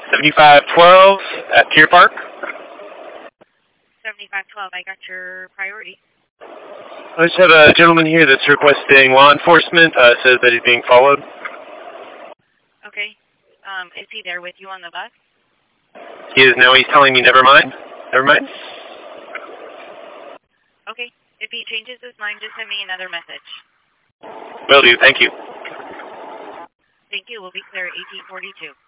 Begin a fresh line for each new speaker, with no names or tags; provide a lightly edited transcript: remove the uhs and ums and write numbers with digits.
7512 at Pier Park.
7512, I got your priority.
I just have a gentleman here that's requesting law enforcement. Says that he's being followed.
Okay. Is he there with you on the bus?
He is now. He's telling me never mind. Never mind.
Okay. If he changes his mind, just send me another message.
Will do. Thank you.
Thank you. We'll be clear at 1842.